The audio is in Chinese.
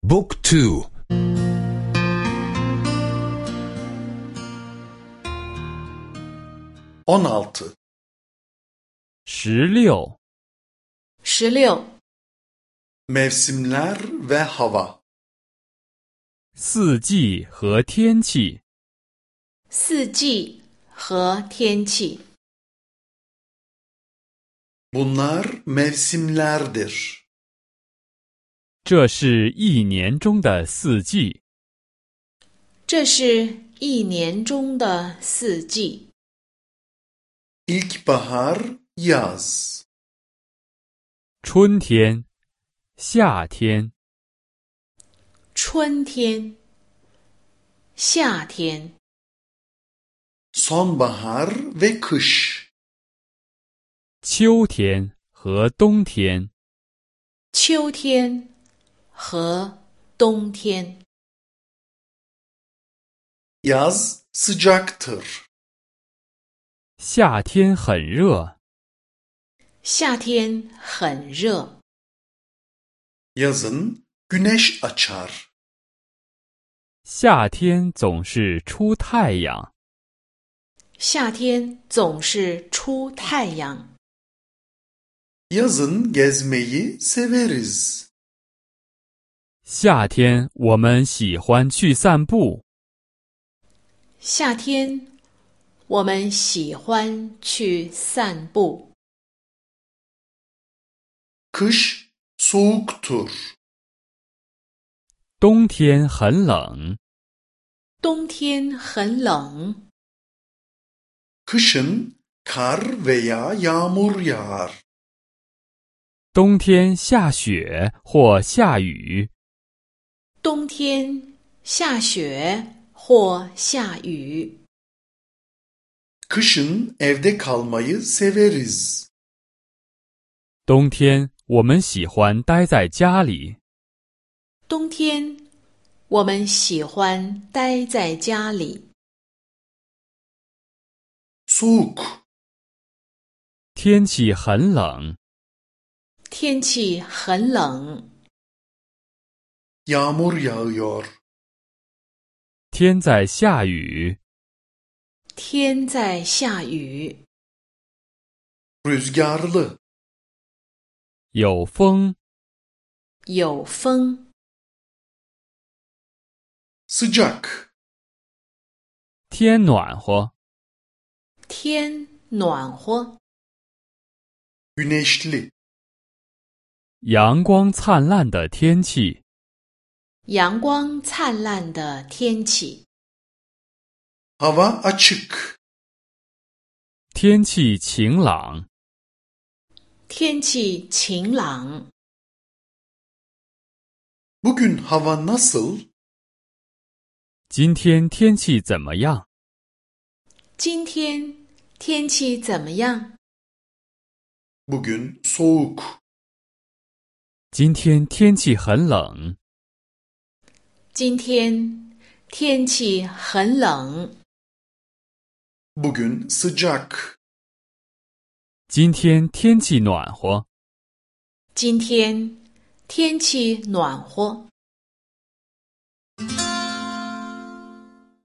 Book 2 16 16. 16. Mevsimler ve hava 四季和天气。 四季和天气。 Bunlar mevsimlerdir. 这是一年中的四季。 这是一年中的四季。 İlkbahar, yaz. 春天、夏天、 春天、夏天、 Sonbahar ve kış. 秋天和冬天。 秋天和冬天。 Yaz sıcaktır. 夏天很热。 夏天很热。 Yazın güneş açar. 夏天总是出太阳。 夏天总是出太阳。 Yazın gezmeyi severiz. 夏天我们喜欢去散步。 夏天我们喜欢去散步。 Kış soğuktur. 冬天很冷。 冬天很冷。 Kışın kar veya yağmur yağar. 冬天下雪或下雨。 冬天下雪或下雨。 Kışın evde kalmayı severiz. 冬天我们喜欢待在家里。 冬天我们喜欢待在家里。 Soğuk. 天气很冷。 天气很冷。 Yağmur yağıyor. 天在下雨。 天在下雨。 Rüzgarlı. 有风。 有风。 Sıcak. 天暖和。 天暖和。 Güneşli. 阳光灿烂的天气。 阳光灿烂的天气。 Hava açık. 天气晴朗。 天气晴朗。 Bugün hava nasıl? 今天天气怎么样？ 今天天气怎么样？ Bugün soğuk. 今天天气很冷。 今天天气很冷。 Bugün sıcak. 今天天气暖和。 今天天气暖和。